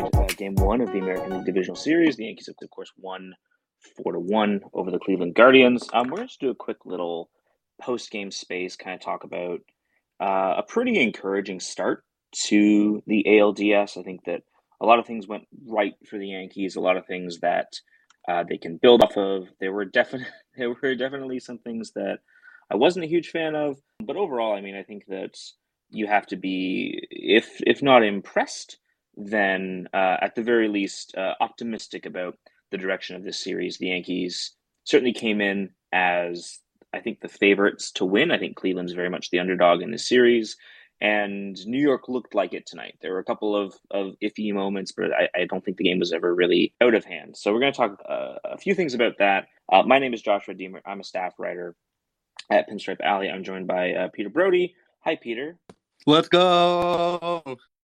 game one of the American League Divisional Series. The Yankees, of course, won 4-1 over the Cleveland Guardians. We're going to do a quick little post-game space, kind of talk about a pretty encouraging start to the ALDS. I think that a lot of things went right for the Yankees, a lot of things that they can build off of. There were definitely some things that I wasn't a huge fan of, but overall, I mean, I think that you have to be, if not impressed, then at the very least optimistic about the direction of this series. The Yankees certainly came in as, I think, the favorites to win. I think Cleveland's very much the underdog in this series, and New York looked like it tonight. There were a couple of iffy moments, but I don't think the game was ever really out of hand. So we're going to talk a few things about that. My name is Joshua Deemer. I'm a staff writer at Pinstripe Alley. I'm joined by Peter Brody. Hi, Peter. Let's go!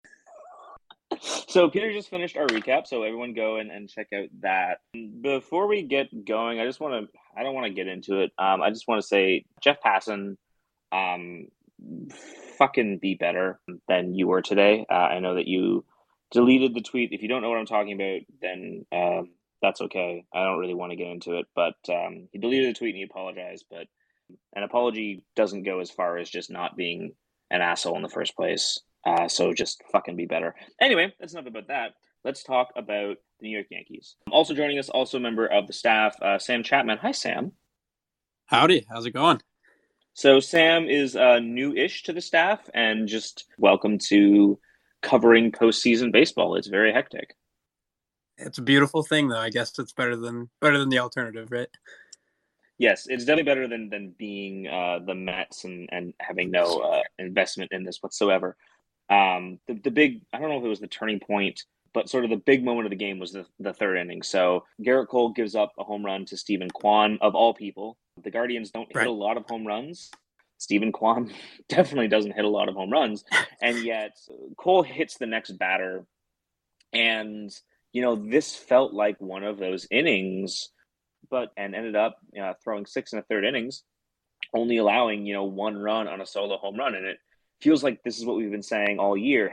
So Peter just finished our recap, so everyone go and check out that. Before we get going, I don't want to get into it. I just want to say, Jeff Passan, fucking be better than you were today. I know that you deleted the tweet. If you don't know what I'm talking about, then that's okay. I don't really want to get into it, but he deleted the tweet and he apologized, but an apology doesn't go as far as just not being an asshole in the first place. So just fucking be better. Anyway, that's enough about that. Let's talk about the New York Yankees. Also joining us, also a member of the staff, Sam Chapman. Hi, Sam. Howdy. How's it going? So Sam is new-ish to the staff, and just welcome to covering postseason baseball. It's very hectic. It's a beautiful thing, though. I guess it's better than the alternative, right? Yes, it's definitely better than being the Mets and having no investment in this whatsoever. The big, I don't know if it was the turning point, but sort of the big moment of the game was the third inning. So Gerrit Cole gives up a home run to Steven Kwan, of all people. The Guardians don't hit a lot of home runs. Steven Kwan definitely doesn't hit a lot of home runs. And yet Cole hits the next batter. And, this felt like one of those innings, and ended up throwing 6 in the third innings, only allowing, one run on a solo home run. And it feels like this is what we've been saying all year.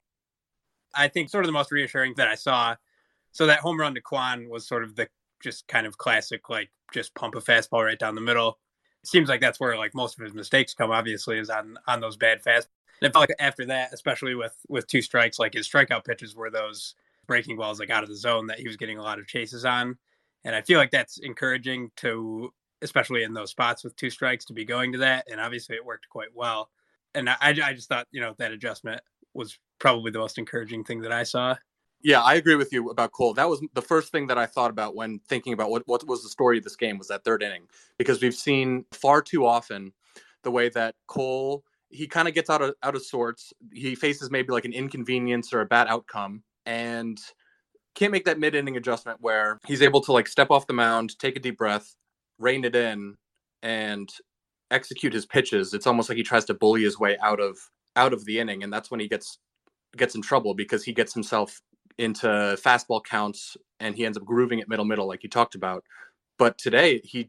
I think sort of the most reassuring that I saw, so that home run to Kwan was sort of the just kind of classic, like just pump a fastball right down the middle. It seems like that's where like most of his mistakes come, obviously, is on those bad fastballs. And it felt like after that, especially with 2 strikes, like his strikeout pitches were those breaking balls like out of the zone that he was getting a lot of chases on. And I feel like that's encouraging to, especially in those spots with 2 strikes, to be going to that. And obviously it worked quite well. And I just thought, that adjustment was probably the most encouraging thing that I saw. Yeah, I agree with you about Cole. That was the first thing that I thought about when thinking about what was the story of this game, was that third inning. Because we've seen far too often the way that Cole, he kind of gets out of sorts. He faces maybe like an inconvenience or a bad outcome and can't make that mid-inning adjustment where he's able to like step off the mound, take a deep breath, rein it in, and execute his pitches. It's almost like he tries to bully his way out of the inning, and that's when he gets in trouble, because he gets himself into fastball counts and he ends up grooving it middle like you talked about. But today he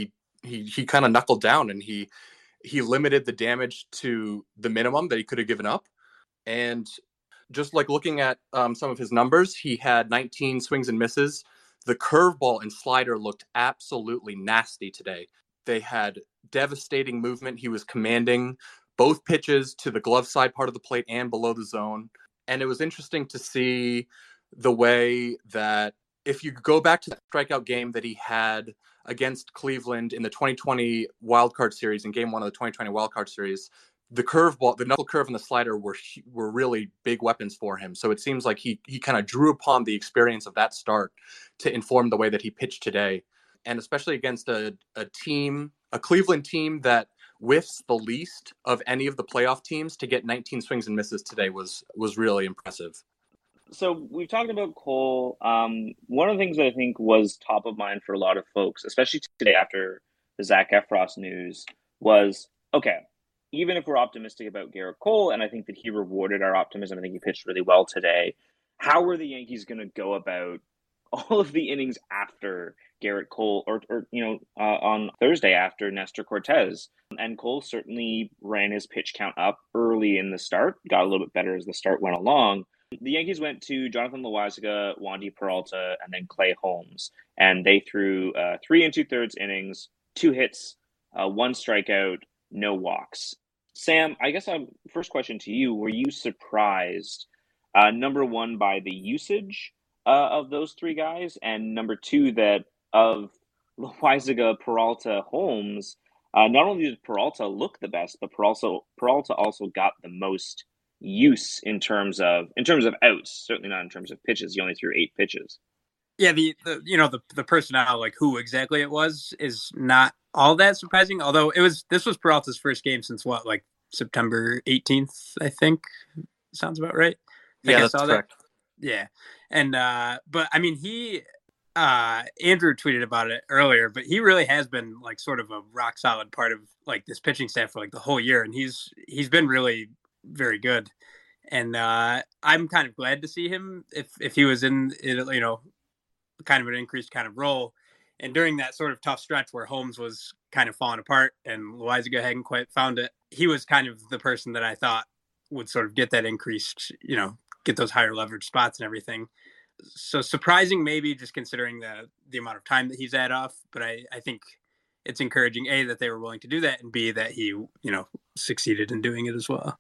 kind of knuckled down and he limited the damage to the minimum that he could have given up. And just like looking at some of his numbers, he had 19 swings and misses. The curveball and slider looked absolutely nasty today. They had devastating movement. He was commanding both pitches to the glove side part of the plate and below the zone. And it was interesting to see the way that if you go back to the strikeout game that he had against Cleveland in the 2020 wildcard series, in game 1 of the 2020 wildcard series, the curveball, the knuckle curve and the slider were really big weapons for him. So it seems like he kind of drew upon the experience of that start to inform the way that he pitched today. And especially against a Cleveland team that whiffs the least of any of the playoff teams, to get 19 swings and misses today was really impressive. So we've talked about Cole. One of the things that I think was top of mind for a lot of folks, especially today after the Zach Efros news, was, okay, even if we're optimistic about Gerrit Cole, and I think that he rewarded our optimism, I think he pitched really well today, how are the Yankees going to go about all of the innings after Gerrit Cole, or on Thursday after Nestor Cortes? And Cole certainly ran his pitch count up early in the start, got a little bit better as the start went along. The Yankees went to Jonathan Loaisiga, Wandy Peralta, and then Clay Holmes, and they threw 3 2/3 innings, 2 hits, 1 strikeout, no walks. Sam, I guess first question to you: were you surprised, number one, by the usage of those three guys, and number two, that of Loaisiga, Peralta, Holmes? Not only did Peralta look the best, but Peralta also got the most use in terms of outs. Certainly not in terms of pitches. He only threw 8 pitches. Yeah, the personnel, like who exactly it was, is not all that surprising. Although this was Peralta's first game since what, like September 18th, I think. Sounds about right. Yeah, that's correct. Yeah. And but I mean, Andrew tweeted about it earlier, but he really has been like sort of a rock solid part of like this pitching staff for like the whole year, and he's been really very good. And I'm kind of glad to see him if he was in kind of an increased kind of role. And during that sort of tough stretch where Holmes was kind of falling apart and Loaisiga hadn't quite found it, he was kind of the person that I thought would sort of get that increased, get those higher leverage spots and everything. So surprising, maybe, just considering the amount of time that he's had off. But I think it's encouraging, A, that they were willing to do that, and B, that he, succeeded in doing it as well.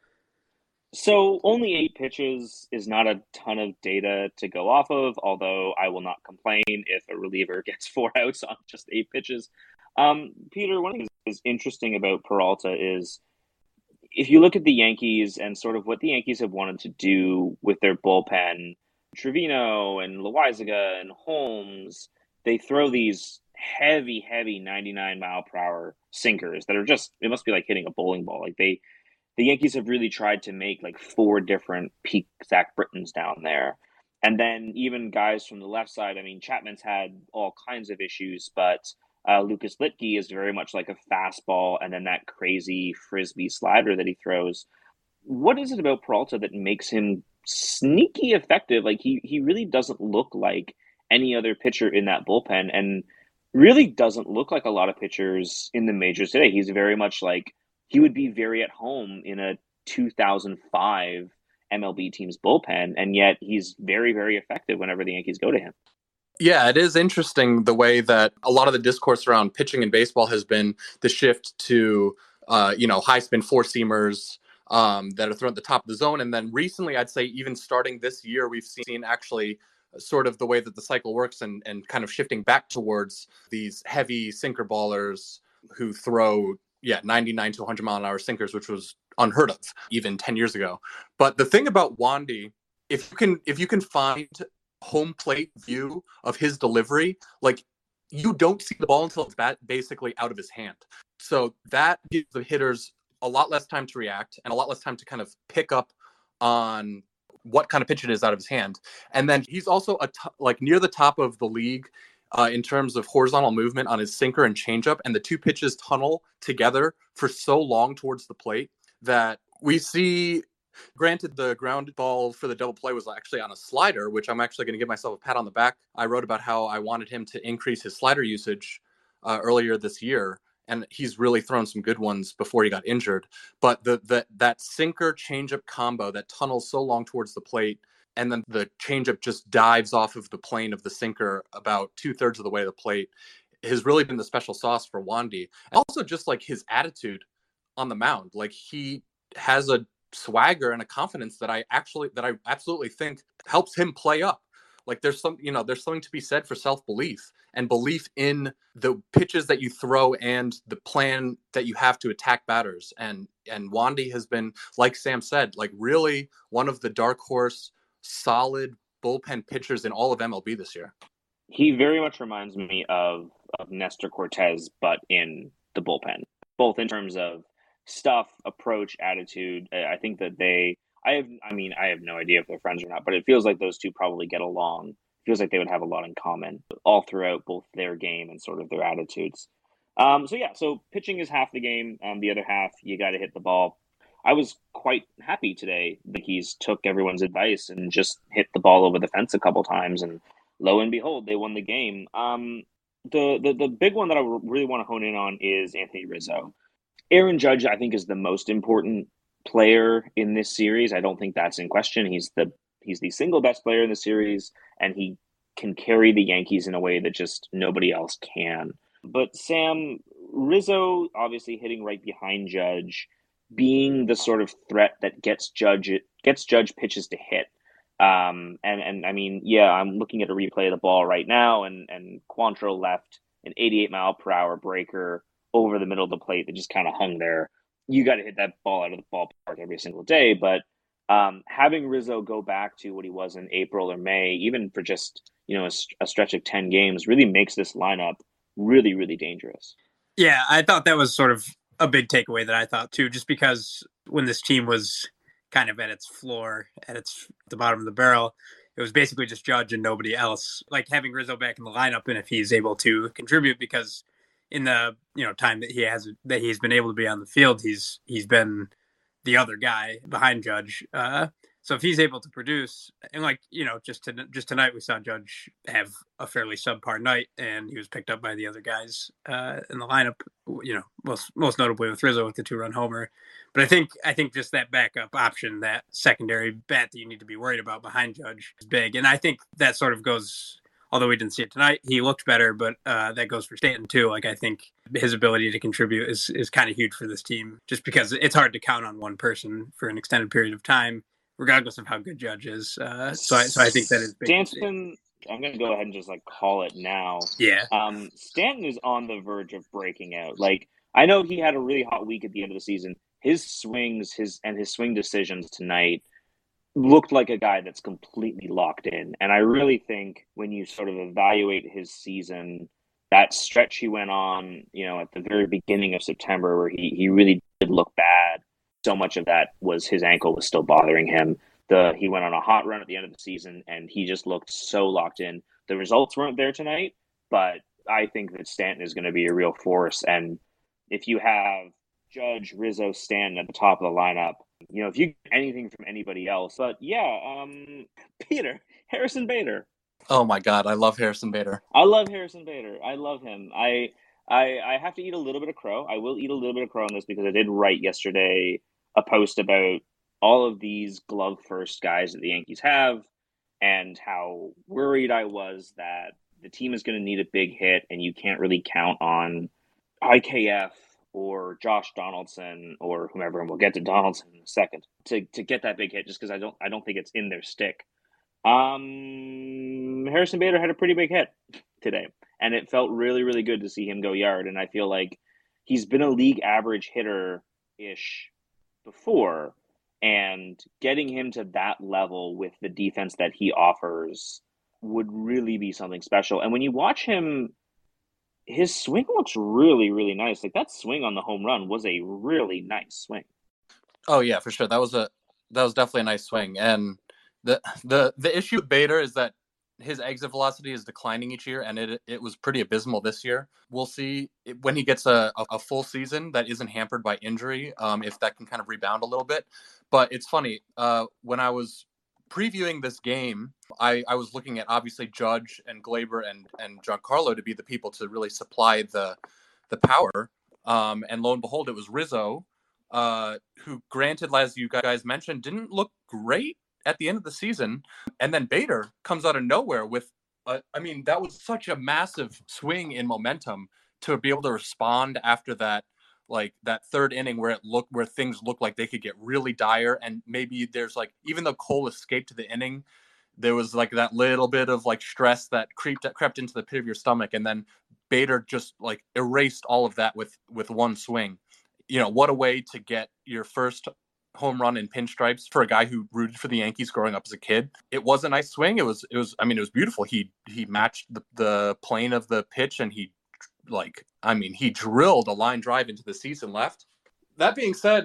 So only 8 pitches is not a ton of data to go off of, although I will not complain if a reliever gets 4 outs on just 8 pitches. Peter, one thing is interesting about Peralta is if you look at the Yankees and sort of what the Yankees have wanted to do with their bullpen, Trevino and Loaisiga and Holmes, they throw these heavy 99-mile-per-hour sinkers that are just, it must be like hitting a bowling ball. Like the Yankees have really tried to make like 4 different peak Zach Brittons down there. And then even guys from the left side, I mean, Chapman's had all kinds of issues, but Lucas Litke is very much like a fastball and then that crazy frisbee slider that he throws. What is it about Peralta that makes him sneaky effective? Like he really doesn't look like any other pitcher in that bullpen, and really doesn't look like a lot of pitchers in the majors today. He's very much like he would be very at home in a 2005 MLB team's bullpen, and yet he's very, very effective whenever the Yankees go to him. Yeah, it is interesting the way that a lot of the discourse around pitching in baseball has been the shift to, high spin 4-seamers that are thrown at the top of the zone. And then recently, I'd say even starting this year, we've seen actually sort of the way that the cycle works and kind of shifting back towards these heavy sinker ballers who throw 99 to 100 mile an hour sinkers, which was unheard of even 10 years ago. But the thing about Wandy, if you can find home plate view of his delivery, like you don't see the ball until it's basically out of his hand. So that gives the hitters a lot less time to react and a lot less time to kind of pick up on what kind of pitch it is out of his hand. And then he's also near the top of the league in terms of horizontal movement on his sinker and changeup, and the 2 pitches tunnel together for so long towards the plate that we see. Granted, the ground ball for the double play was actually on a slider, which I'm actually going to give myself a pat on the back. I wrote about how I wanted him to increase his slider usage earlier this year, and he's really thrown some good ones before he got injured. But that sinker changeup combo that tunnels so long towards the plate, and then the changeup just dives off of the plane of the sinker about 2/3 of the way to the plate, has really been the special sauce for Wandy. Also, just like his attitude on the mound, like he has a swagger and a confidence that I absolutely think helps him play up. Like there's something to be said for self-belief and belief in the pitches that you throw and the plan that you have to attack batters. And Wandy has been, like Sam said, like really one of the dark horse solid bullpen pitchers in all of MLB this year. He very much reminds me of Nestor Cortez, but in the bullpen, both in terms of stuff, approach, attitude. I think that I have no idea if they're friends or not, but it feels like those two probably get along. It feels like they would have a lot in common all throughout both their game and sort of their attitudes. So pitching is half the game. The other half, you got to hit the ball. I was quite happy today that he's took everyone's advice and just hit the ball over the fence a couple times, and lo and behold, they won the game. The big one that I really want to hone in on is Anthony Rizzo. Aaron Judge, I think, is the most important player in this series. I don't think that's in question. He's the single best player in the series, and he can carry the Yankees in a way that just nobody else can. But Sam, Rizzo obviously hitting right behind Judge, being the sort of threat that gets Judge pitches to hit. And I mean, yeah, I'm looking at a replay of the ball right now, and Quantrill left an 88-mile-per-hour breaker over the middle of the plate that just kind of hung there. You got to hit that ball out of the ballpark every single day, but having Rizzo go back to what he was in April or May, even for just a stretch of 10 games, really makes this lineup really, really dangerous. Yeah, I thought that was sort of a big takeaway that I thought too, just because when this team was kind of at its floor, at the bottom of the barrel, it was basically just Judge and nobody else. Like having Rizzo back in the lineup, and if he's able to contribute, because in the time that he's been able to be on the field, he's been the other guy behind Judge. So if he's able to produce, and just tonight we saw Judge have a fairly subpar night, and he was picked up by the other guys in the lineup. Most notably with Rizzo with the 2-run homer. But I think just that backup option, that secondary bat that you need to be worried about behind Judge is big, and I think that sort of goes. Although we didn't see it tonight, he looked better, but that goes for Stanton too. Like I think his ability to contribute is kind of huge for this team, just because it's hard to count on one person for an extended period of time, regardless of how good Judge is. So I think that is big. Stanton, I'm going to go ahead and just call it now. Yeah. Stanton is on the verge of breaking out. I know he had a really hot week at the end of the season. His swings, his swing decisions tonight looked like a guy that's completely locked in. And I really think when you sort of evaluate his season, that stretch he went on, at the very beginning of September where he really did look bad. So much of that was his ankle was still bothering him. He went on a hot run at the end of the season and he just looked so locked in. The results weren't there tonight, but I think that Stanton is going to be a real force. And if you have Judge, Rizzo, Stanton at the top of the lineup, if you get anything from anybody else. But yeah, Harrison Bader. Oh my God, I love Harrison Bader. I love Harrison Bader. I love him. I have to eat a little bit of crow. I will eat a little bit of crow on this because I did write yesterday a post about all of these glove first guys that the Yankees have and how worried I was that the team is going to need a big hit and you can't really count on IKF or Josh Donaldson or whomever, and we'll get to Donaldson in a second, to get that big hit just because I don't think it's in their stick. Harrison Bader had a pretty big hit today, and it felt really, really good to see him go yard, and I feel like he's been a league average hitter-ish before, and getting him to that level with the defense that he offers would really be something special. And when you watch him, his swing looks really, really nice. That swing on the home run was a really nice swing. Oh yeah, for sure. That was definitely a nice swing. And the issue with Bader is that his exit velocity is declining each year, and it was pretty abysmal this year. We'll see when he gets a full season that isn't hampered by injury, if that can kind of rebound a little bit. But it's funny, when I was previewing this game, I was looking at obviously Judge and Gleyber and Giancarlo to be the people to really supply the power. And lo and behold, it was Rizzo, who, granted, as you guys mentioned, didn't look great at the end of the season. And then Bader comes out of nowhere with, that was such a massive swing in momentum to be able to respond after that. That third inning where things looked like they could get really dire, and maybe there's even though Cole escaped the inning, there was that little bit of stress that crept into the pit of your stomach, and then Bader just erased all of that with one swing. What a way to get your first home run in pinstripes for a guy who rooted for the Yankees growing up as a kid. It was a nice swing. It was beautiful. He matched the plane of the pitch, and he drilled a line drive into the seats and left. That being said,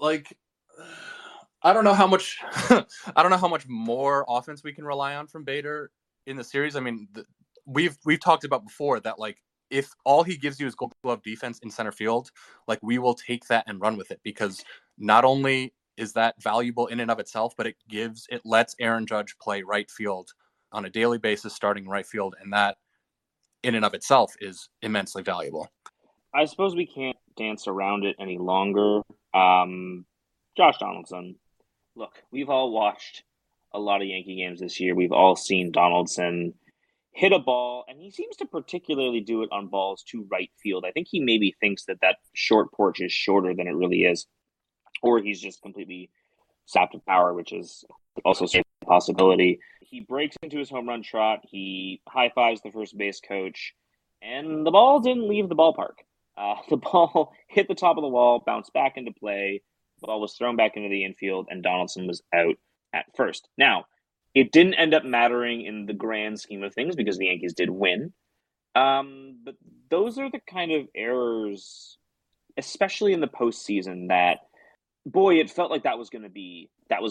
I don't know how much more offense we can rely on from Bader in the series. We've talked about before that if all he gives you is Gold Glove defense in center field, we will take that and run with it, because not only is that valuable in and of itself, but it lets Aaron Judge play right field on a daily basis, starting right field, and that in and of itself is immensely valuable. I suppose we can't dance around it any longer. Josh Donaldson. Look, we've all watched a lot of Yankee games this year. We've all seen Donaldson hit a ball, and he seems to particularly do it on balls to right field. I think he maybe thinks that that short porch is shorter than it really is, or he's just completely sapped of power, which is also a possibility. He breaks into his home run trot. He high fives the first base coach, and the ball didn't leave the ballpark. The ball hit the top of the wall, bounced back into play. The ball was thrown back into the infield, and Donaldson was out at first. Now, it didn't end up mattering in the grand scheme of things because the Yankees did win. But those are the kind of errors, especially in the postseason, that boy, it felt like that was going to be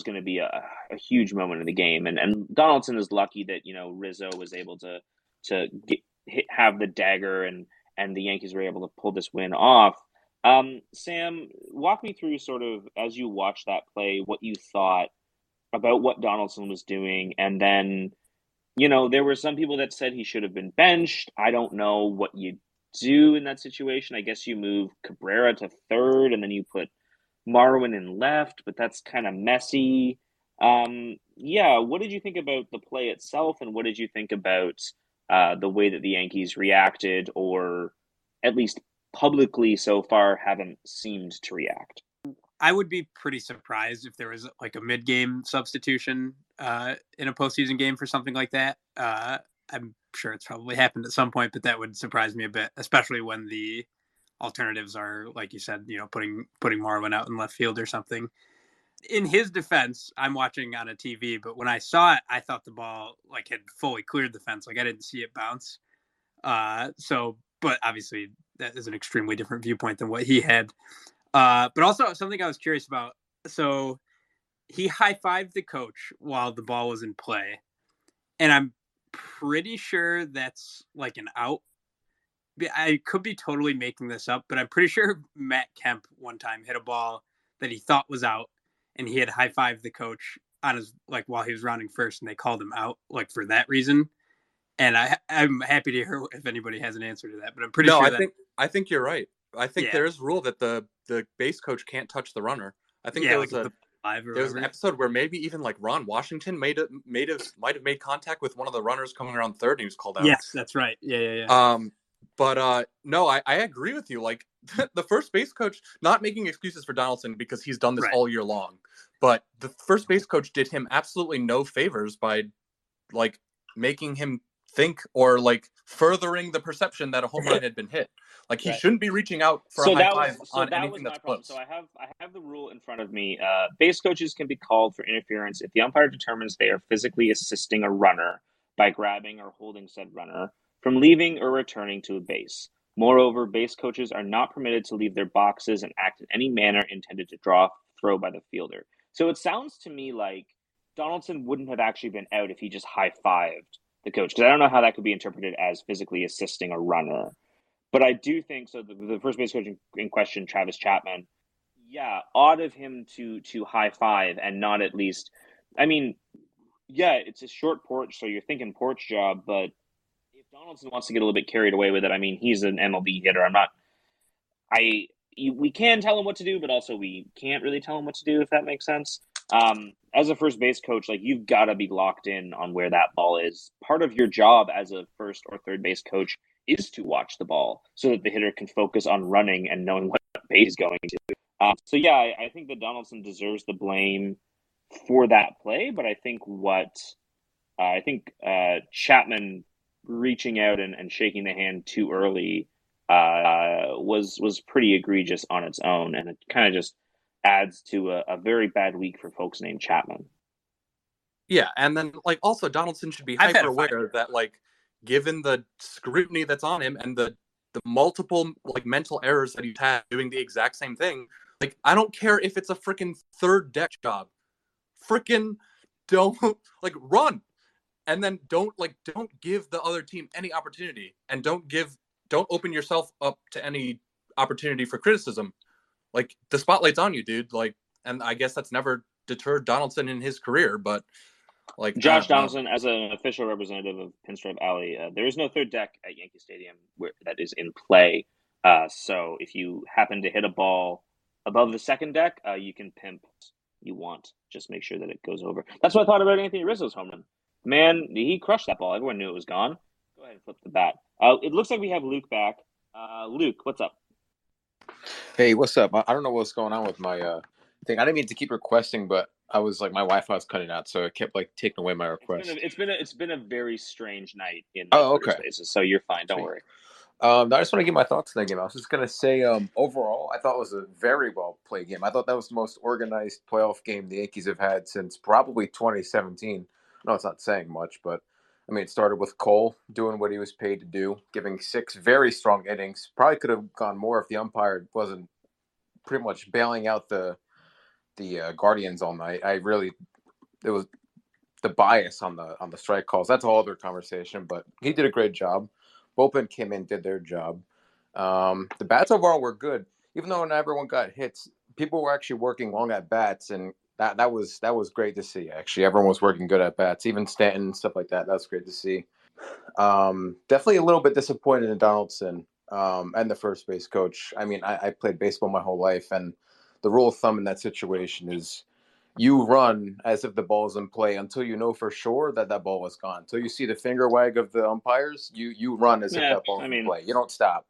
a huge moment in the game. And Donaldson is lucky that Rizzo was able to have the dagger and the Yankees were able to pull this win off. Sam, walk me through sort of as you watched that play, what you thought about what Donaldson was doing, and then there were some people that said he should have been benched. I don't know what you do in that situation. I guess you move Cabrera to third, and then you put Marwin in left, but that's kind of messy. Yeah, what did you think about the play itself, and what did you think about the way that the Yankees reacted, or at least publicly so far haven't seemed to react? I would be pretty surprised if there was like a mid-game substitution in a postseason game for something like that. I'm sure it's probably happened at some point, but that would surprise me a bit, especially when the alternatives are, like you said, putting Marwin out in left field or something. In his defense, I'm watching on a TV, but when I saw it, I thought the ball like had fully cleared the fence. Like I didn't see it bounce. But obviously that is an extremely different viewpoint than what he had. But also something I was curious about. So he high-fived the coach while the ball was in play. And I'm pretty sure that's like an out. I could be totally making this up, but I'm pretty sure Matt Kemp one time hit a ball that he thought was out, and he had high-fived the coach on his while he was rounding first, and they called him out for that reason. And I'm happy to hear if anybody has an answer to that, but I'm pretty sure I think you're right. I think there is a rule that the base coach can't touch the runner. I think there was an episode where maybe even like Ron Washington might have made contact with one of the runners coming around third, and he was called out. Yes, that's right. Yeah. But no, I agree with you. Like the first base coach, not making excuses for Donaldson because he's done this all year long, but the first base coach did him absolutely no favors by like making him think or like furthering the perception that a home run had been hit. Like he shouldn't be reaching out for a high five on anything that's close. So I have the rule in front of me. Base coaches can be called for interference if the umpire determines they are physically assisting a runner by grabbing or holding said runner from leaving or returning to a base. Moreover, base coaches are not permitted to leave their boxes and act in any manner intended to draw a throw by the fielder. So it sounds to me like Donaldson wouldn't have actually been out if he just high-fived the coach, because I don't know how that could be interpreted as physically assisting a runner. But I do think so. The first base coach in question, Travis Chapman, odd of him to high five and not at least. I mean, it's a short porch, so you're thinking porch job. But if Donaldson wants to get a little bit carried away with it, I mean, he's an MLB hitter. We can tell him what to do, but also we can't really tell him what to do, if that makes sense. As a first base coach, like you've got to be locked in on where that ball is. Part of your job as a first or third base coach is to watch the ball so that the hitter can focus on running and knowing what base is going to. I think that Donaldson deserves the blame for that play, but I think Chapman reaching out and shaking the hand too early was pretty egregious on its own, and it kind of just adds to a very bad week for folks named Chapman. Yeah, and then like also Donaldson should be hyper aware that like given the scrutiny that's on him and the multiple like mental errors that he's had doing the exact same thing, like I don't care if it's a freaking third deck job, freaking don't like run, and then don't give the other team any opportunity, and don't open yourself up to any opportunity for criticism. Like the spotlight's on you, dude. Like, and I guess that's never deterred Donaldson in his career, but like Josh Donaldson, as an official representative of Pinstripe Alley, there is no third deck at Yankee Stadium that is in play. So if you happen to hit a ball above the second deck, you can pimp you want. Just make sure that it goes over. That's what I thought about Anthony Rizzo's home run. Man, he crushed that ball. Everyone knew it was gone. Go ahead and flip the bat. It looks like we have Luke back. Luke, what's up? Hey, what's up? I don't know what's going on with my thing. I didn't mean to keep requesting, but I was like, my Wi-Fi was cutting out, so it kept like taking away my request. It's been a very strange night in okay. Spaces, so you're fine. Don't worry. I just want to give my thoughts on the game. I was just gonna say, overall, I thought it was a very well played game. I thought that was the most organized playoff game the Yankees have had since probably 2017. No, it's not saying much, but I mean, it started with Cole doing what he was paid to do, giving 6 very strong innings. Probably could have gone more if the umpire wasn't pretty much bailing out the Guardians all night. It was the bias on the strike calls. That's a whole other conversation, but he did a great job. Bullpen came in, did their job. The bats overall were good, even though not everyone got hits. People were actually working long at bats, and that was great to see. Actually, everyone was working good at bats, even Stanton and stuff like that. That was great to see. Definitely a little bit disappointed in Donaldson and the first base coach. I mean, I played baseball my whole life, and the rule of thumb in that situation is you run as if the ball is in play until you know for sure that ball was gone. Until you see the finger wag of the umpires, you run as if that ball is in play. You don't stop.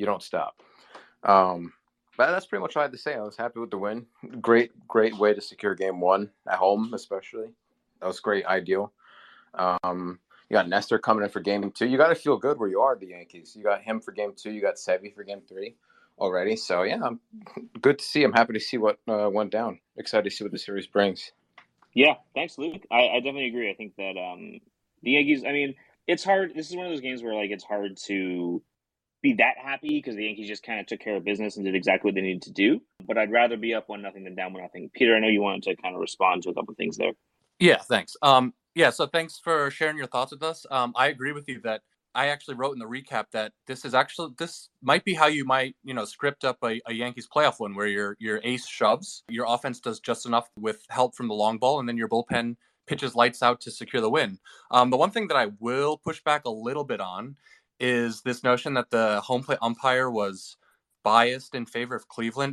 But that's pretty much all I had to say. I was happy with the win. Great way to secure game 1 at home, especially. That was great, ideal. You got Nestor coming in for game 2. You got to feel good where you are, the Yankees. You got him for game 2. You got Sevy for game 3 already. So, yeah, I'm good to see. I'm happy to see what went down. Excited to see what the series brings. Yeah, thanks, Luke. I definitely agree. I think that the Yankees, I mean, it's hard. This is one of those games where, like, it's hard to be that happy because the Yankees just kind of took care of business and did exactly what they needed to do. But I'd rather be up 1-0 than down 1-0. Peter, I know you wanted to kind of respond to a couple of things there. Yeah, thanks. So thanks for sharing your thoughts with us. I agree with you that I actually wrote in the recap that this might be how you might, script up a Yankees playoff win where your ace shoves, your offense does just enough with help from the long ball, and then your bullpen pitches lights out to secure the win. The one thing that I will push back a little bit on is this notion that the home plate umpire was biased in favor of Cleveland.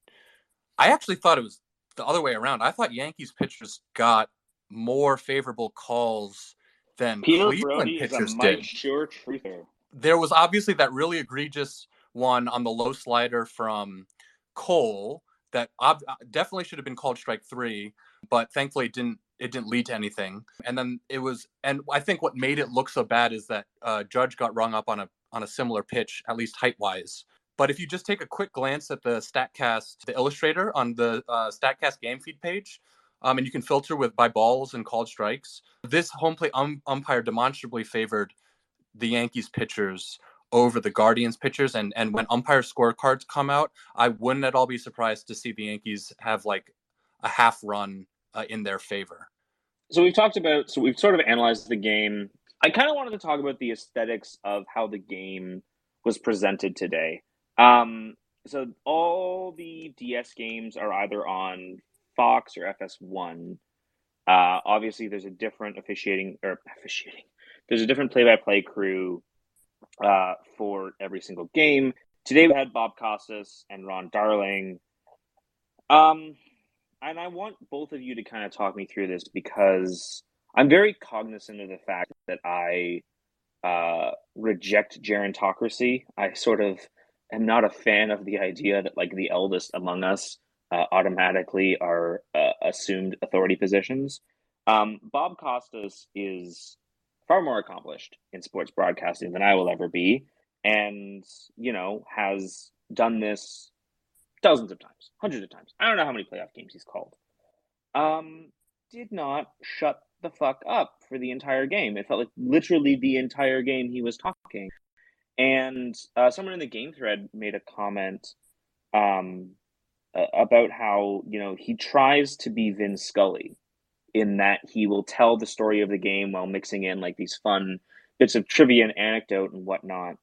I actually thought it was the other way around. I thought Yankees pitchers got more favorable calls than Peter Cleveland Brody pitchers is a Mike did. Sure truther. There was obviously that really egregious one on the low slider from Cole that definitely should have been called strike 3, but thankfully it didn't lead to anything. And then and I think what made it look so bad is that Judge got rung up on a similar pitch, at least height wise. But if you just take a quick glance at the StatCast, the illustrator on the StatCast game feed page, and you can filter by balls and called strikes, this home plate umpire demonstrably favored the Yankees pitchers over the Guardians pitchers. And when umpire scorecards come out, I wouldn't at all be surprised to see the Yankees have like a half run in their favor. So we've sort of analyzed the game. I kind of wanted to talk about the aesthetics of how the game was presented today. So all the DS games are either on Fox or FS1. Obviously, there's a different There's a different play-by-play crew for every single game. Today we had Bob Costas and Ron Darling. And I want both of you to kind of talk me through this because I'm very cognizant of the fact that I reject gerontocracy. I sort of am not a fan of the idea that like the eldest among us automatically are assumed authority positions. Bob Costas is far more accomplished in sports broadcasting than I will ever be, and has done this dozens of times, hundreds of times. I don't know how many playoff games he's called. Did not shut the fuck up for the entire game. It felt like literally the entire game he was talking. And someone in the game thread made a comment about how, he tries to be Vin Scully in that he will tell the story of the game while mixing in like these fun bits of trivia and anecdote and whatnot.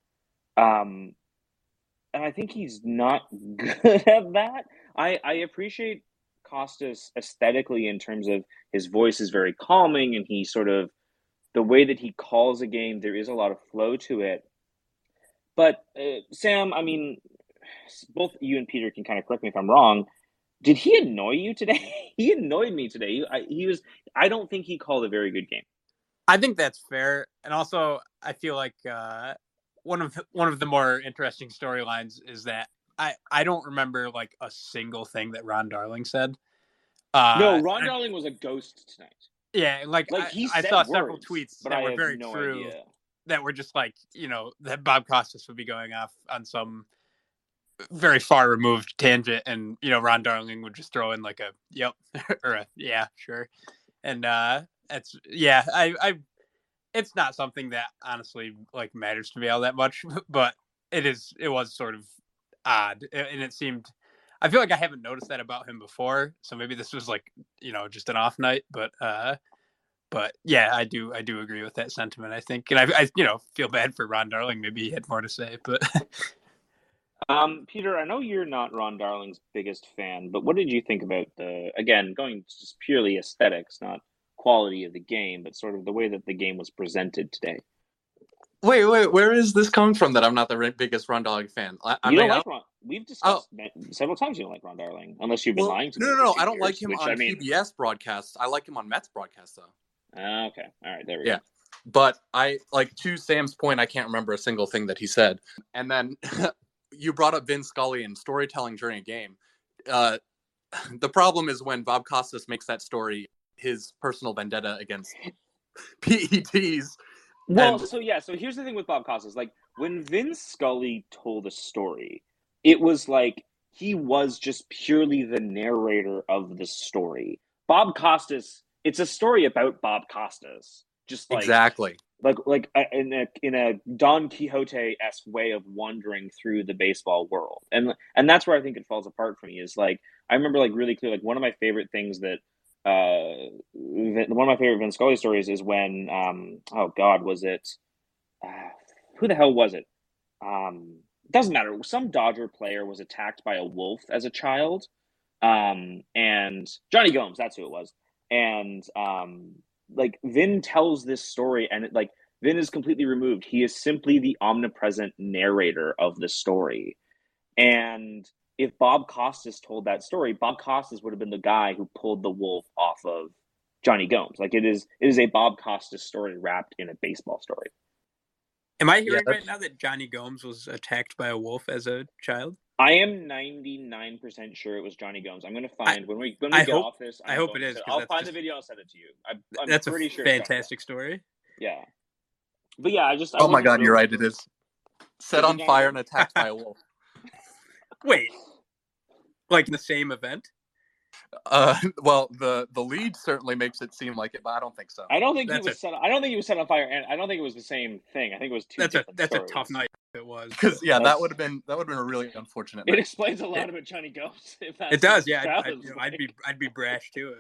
And I think he's not good at that. I appreciate Costas aesthetically in terms of his voice is very calming and he sort of, the way that he calls a game, there is a lot of flow to it. But Sam, I mean, both you and Peter can kind of correct me if I'm wrong. Did he annoy you today? He annoyed me today. I don't think he called a very good game. I think that's fair, and also I feel like one of the more interesting storylines is that I don't remember like a single thing that Ron Darling said. No, Ron Darling was a ghost tonight. Yeah, like I saw several tweets that were very true. Idea. That were just like, that Bob Costas would be going off on some very far removed tangent, and Ron Darling would just throw in like a yep or a yeah, sure. And it's it's not something that honestly like matters to me all that much, but it was sort of odd, and it seemed, I feel like I haven't noticed that about him before, so maybe this was like just an off night, but yeah, I do agree with that sentiment, I think, and I feel bad for Ron Darling. Maybe he had more to say, but Peter, I know you're not Ron Darling's biggest fan, but what did you think about again, going just purely aesthetics, not quality of the game, but sort of the way that the game was presented today? Wait, where is this coming from that I'm not the biggest Ron Darling fan? You don't like Ron. We've discussed several times you don't like Ron Darling, unless you've been lying to me. No, I don't like him on PBS broadcasts. I like him on Mets broadcasts, though. Okay, all right, there we go. Yeah, but I, like, to Sam's point, I can't remember a single thing that he said. And then you brought up Vin Scully and storytelling during a game. The problem is when Bob Costas makes that story his personal vendetta against PETs. Well, so here's the thing with Bob Costas. Like, when Vin Scully told a story, it was like he was just purely the narrator of the story. Bob Costas, it's a story about Bob Costas. Just like, exactly. Like in a Don Quixote-esque way of wandering through the baseball world. And that's where I think it falls apart for me, is like, I remember like really clear, like one of my favorite things that one of my favorite Vin Scully stories is when was it who the hell was it? Doesn't matter. Some Dodger player was attacked by a wolf as a child, and Johnny Gomes, that's who it was. And like Vin tells this story, and Vin is completely removed. He is simply the omnipresent narrator of the story. And if Bob Costas told that story, Bob Costas would have been the guy who pulled the wolf off of Johnny Gomes. Like, it is a Bob Costas story wrapped in a baseball story. Am I hearing right now that Johnny Gomes was attacked by a wolf as a child? I am 99% sure it was Johnny Gomes. I'm going to find when we get off this. I hope it is. I'll find the video. I'll send it to you. I'm that's pretty a sure. Fantastic story. Yeah, but yeah, oh my God, you're right. It is set on fire and attacked by a wolf. Wait, like the same event? Well, the lead certainly makes it seem like it, but I don't think so. I don't think he was set on fire, and I don't think it was the same thing. I think it was two. That's a tough night. If it was, because that would have been a really unfortunate night. It explains a lot about Johnny Gomes. It does, yeah. I'd be brash too.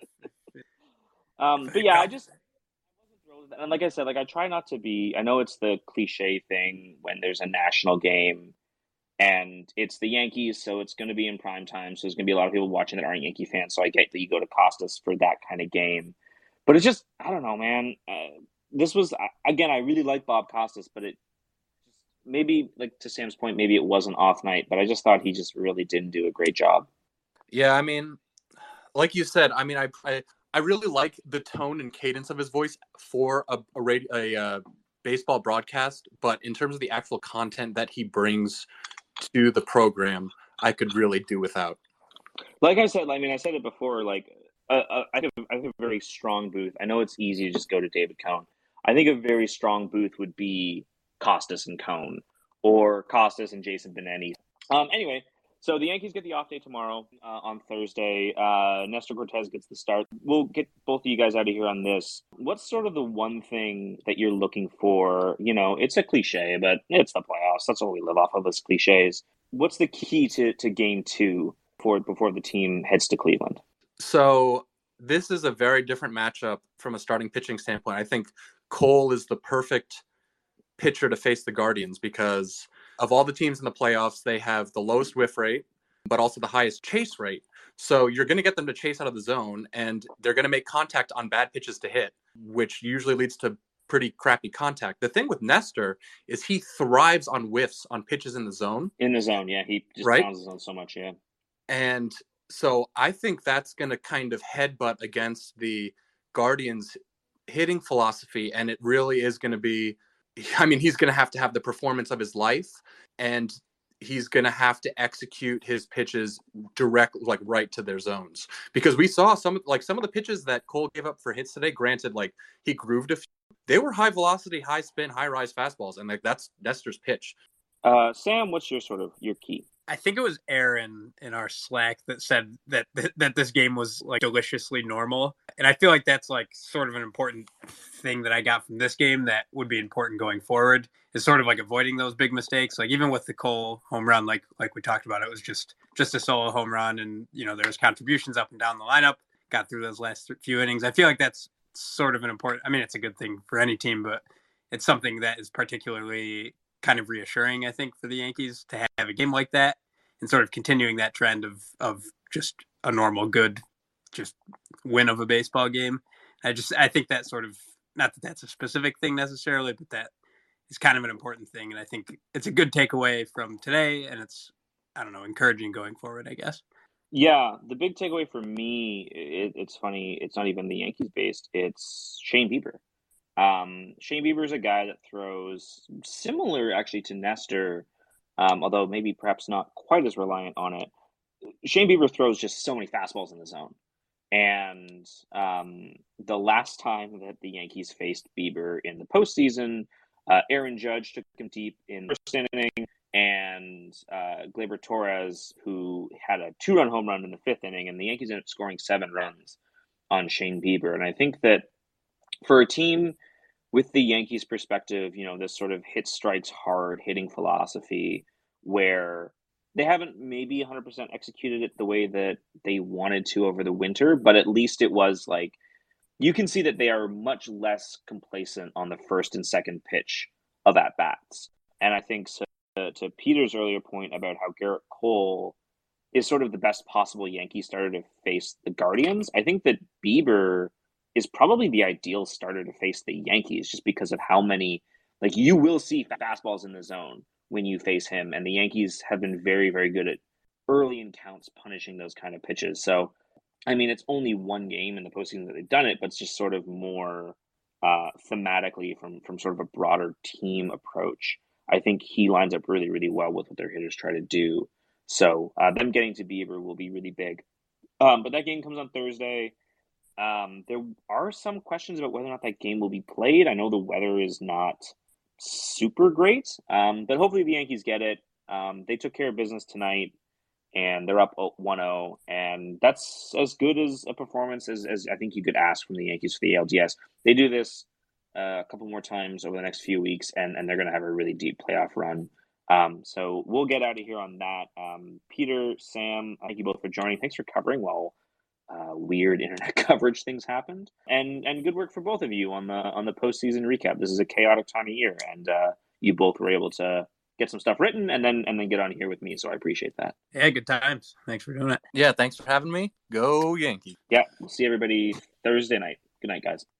But yeah, I wasn't thrilled with that. And like I said, like I try not to be. I know it's the cliche thing when there's a national game. And it's the Yankees, so it's going to be in prime time. So there's going to be a lot of people watching that aren't Yankee fans. So I get that you go to Costas for that kind of game. But it's just, I don't know, man. This was, again, I really like Bob Costas, but it maybe, like to Sam's point, maybe it was an off night. But I just thought he just really didn't do a great job. Yeah, I mean, like you said, I mean, I really like the tone and cadence of his voice for a baseball broadcast. But in terms of the actual content that he brings to the program, I could really do without. Like I said, I mean, I said it before, like, I think a very strong booth. I know it's easy to just go to David Cone. I think a very strong booth would be Costas and Cone, or Costas and Jason Benetti. Anyway, so the Yankees get the off day tomorrow on Thursday. Nestor Cortez gets the start. We'll get both of you guys out of here on this. What's sort of the one thing that you're looking for? You know, it's a cliche, but it's the playoffs. That's what we live off of, is cliches. What's the key to game two before the team heads to Cleveland? So this is a very different matchup from a starting pitching standpoint. I think Cole is the perfect pitcher to face the Guardians because of all the teams in the playoffs, they have the lowest whiff rate, but also the highest chase rate. So you're going to get them to chase out of the zone, and they're going to make contact on bad pitches to hit, which usually leads to pretty crappy contact. The thing with Nestor is he thrives on whiffs on pitches in the zone. In the zone, yeah. He just Right? pounds the zone so much, yeah. And so I think that's going to kind of headbutt against the Guardians' hitting philosophy. And it really is going to be, I mean, he's going to have the performance of his life, and he's going to have to execute his pitches direct, like right to their zones. Because we saw some of the pitches that Cole gave up for hits today, granted, like he grooved a few, they were high velocity, high spin, hh rise fastballs. And like that's Nestor's pitch. Sam, what's your key? I think it was Aaron in our Slack that said that this game was like deliciously normal. And I feel like that's like sort of an important thing that I got from this game that would be important going forward, is sort of like avoiding those big mistakes. Like even with the Cole home run, like we talked about, it was just a solo home run. And, you know, there was contributions up and down the lineup, got through those last few innings. I feel like that's sort of an important, I mean, it's a good thing for any team, but it's something that is particularly kind of reassuring, I think, for the Yankees to have a game like that and sort of continuing that trend of just a normal, good, just win of a baseball game. I think that sort of, not that that's a specific thing necessarily, but that is kind of an important thing. And I think it's a good takeaway from today, and it's, I don't know, encouraging going forward, I guess. Yeah, the big takeaway for me, it's funny, it's not even the Yankees based, it's Shane Bieber. Shane Bieber is a guy that throws similar actually to Nestor, although maybe perhaps not quite as reliant on it. Shane Bieber throws just so many fastballs in the zone. And the last time that the Yankees faced Bieber in the postseason, Aaron Judge took him deep in the first inning, and Gleyber Torres, who had a 2-run home run in the 5th inning, and the Yankees ended up scoring 7 runs on Shane Bieber. And I think that for a team with the Yankees' perspective, you know, this sort of hit strikes hard hitting philosophy where they haven't maybe 100% executed it the way that they wanted to over the winter, but at least it was like, you can see that they are much less complacent on the first and second pitch of at-bats. And I think so, to Peter's earlier point about how Garrett Cole is sort of the best possible Yankee starter to face the Guardians, I think that Bieber is probably the ideal starter to face the Yankees, just because of how many, like, you will see fastballs in the zone when you face him, and the Yankees have been very, very good at early in counts punishing those kind of pitches. So, I mean, it's only one game in the postseason that they've done it, but it's just sort of more thematically from sort of a broader team approach. I think he lines up really, really well with what their hitters try to do. So them getting to Bieber will be really big. But that game comes on Thursday. There are some questions about whether or not that game will be played. I know the weather is not super great, but hopefully the Yankees get it. They took care of business tonight, and they're up 1-0, and that's as good as a performance as I think you could ask from the Yankees for the ALDS. They do this a couple more times over the next few weeks, and they're going to have a really deep playoff run. So we'll get out of here on that. Peter, Sam, thank you both for joining. Thanks for covering while weird internet coverage things happened, and good work for both of you on the postseason recap. This is a chaotic time of year, and you both were able to get some stuff written and then get on here with me, so I appreciate that. Yeah, good times. Thanks for doing it. Yeah, thanks for having me. Go Yankees. Yeah, we'll see everybody Thursday night. Good night, guys.